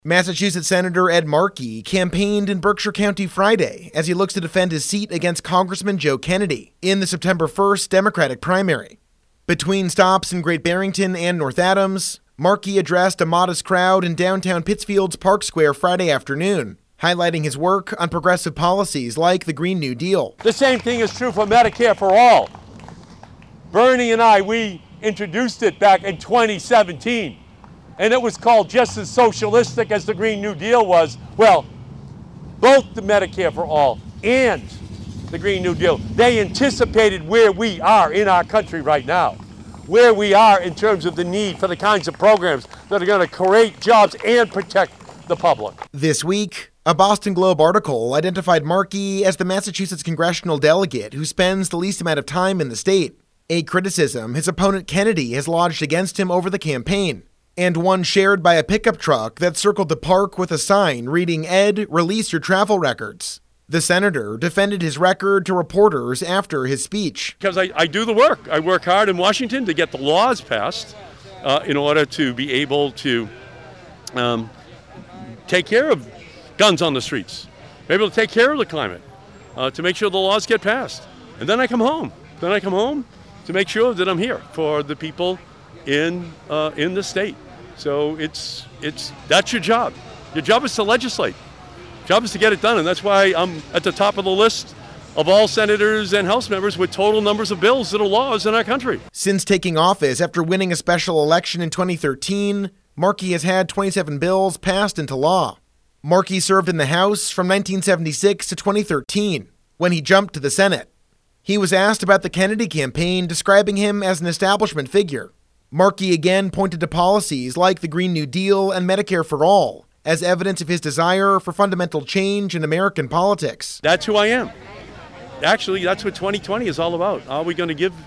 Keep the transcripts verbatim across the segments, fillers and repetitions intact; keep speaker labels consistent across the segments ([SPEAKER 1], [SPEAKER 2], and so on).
[SPEAKER 1] Massachusetts Senator Ed Markey campaigned in Berkshire County Friday as he looks to defend his seat against Congressman Joe Kennedy in the September first Democratic primary. Between stops in Great Barrington and North Adams, Markey addressed a modest crowd in downtown Pittsfield's Park Square Friday afternoon, highlighting his work on progressive policies like the Green New Deal.
[SPEAKER 2] The same thing is true for Medicare for All. Bernie and I, we introduced it back in twenty seventeen. And it was called just as socialistic as the Green New Deal was. Well, both the Medicare for All and the Green New Deal, they anticipated where we are in our country right now, where we are in terms of the need for the kinds of programs that are going to create jobs and protect the public.
[SPEAKER 1] This week, a Boston Globe article identified Markey as the Massachusetts congressional delegate who spends the least amount of time in the state, a criticism his opponent Kennedy has lodged against him over the campaign, and one shared by a pickup truck that circled the park with a sign reading, "Ed, release your travel records." The senator defended his record to reporters after his speech.
[SPEAKER 2] Because I, I do the work. I work hard in Washington to get the laws passed uh, in order to be able to um, take care of guns on the streets, be able to take care of the climate, uh, to make sure the laws get passed. And then I come home. Then I come home to make sure that I'm here for the people in uh, in the state. So it's it's that's your job. Your job is to legislate. Your job is to get it done, and that's why I'm at the top of the list of all senators and House members with total numbers of bills that are laws in our country.
[SPEAKER 1] Since taking office after winning a special election in twenty thirteen, Markey has had twenty-seven bills passed into law. Markey served in the House from nineteen seventy-six to twenty thirteen, when he jumped to the Senate. He was asked about the Kennedy campaign, describing him as an establishment figure. Markey again pointed to policies like the Green New Deal and Medicare for All as evidence of his desire for fundamental change in American politics.
[SPEAKER 2] That's who I am. Actually, that's what twenty twenty is all about. Are we going to give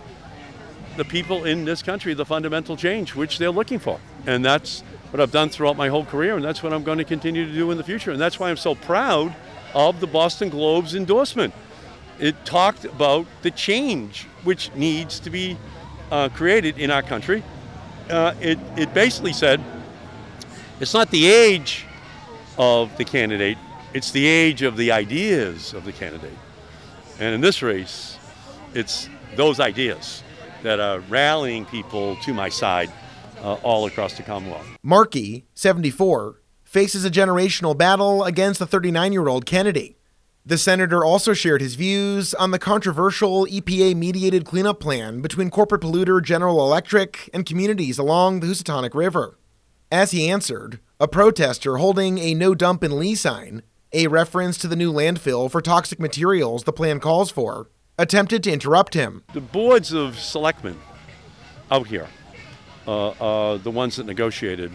[SPEAKER 2] the people in this country the fundamental change which they're looking for? And that's what I've done throughout my whole career, and that's what I'm going to continue to do in the future. And that's why I'm so proud of the Boston Globe's endorsement. It talked about the change which needs to be uh, created in our country. Uh, it, it basically said it's not the age of the candidate, it's the age of the ideas of the candidate. And in this race, it's those ideas that are rallying people to my side uh, all across the Commonwealth.
[SPEAKER 1] Markey, seventy-four, faces a generational battle against the thirty-nine-year-old Kennedy. The senator also shared his views on the controversial E P A-mediated cleanup plan between corporate polluter General Electric and communities along the Housatonic River. As he answered, a protester holding a "No Dump in Lee" sign, a reference to the new landfill for toxic materials the plan calls for, attempted to interrupt him.
[SPEAKER 2] The boards of selectmen out here uh, are the ones that negotiated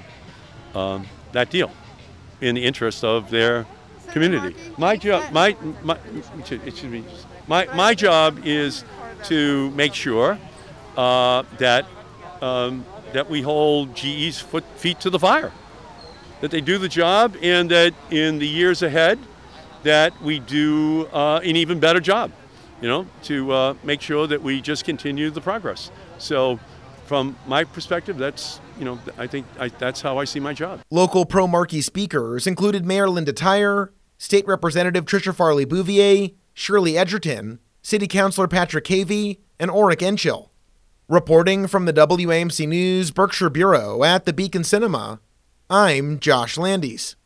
[SPEAKER 2] um, that deal in the interest of their community. My job, my my, excuse me, my my job is to make sure uh, that um, that we hold G E's foot, feet to the fire, that they do the job, and that in the years ahead, that we do uh, an even better job, you know, to uh, make sure that we just continue the progress. So, from my perspective, that's you know, I think I, that's how I see my job.
[SPEAKER 1] Local pro-Markey speakers included Mayor Linda Tyre, State Representative Tricia Farley Bouvier, Shirley Edgerton, City Councilor Patrick Cavey, and Oric Enchill. Reporting from the W A M C News Berkshire Bureau at the Beacon Cinema, I'm Josh Landis.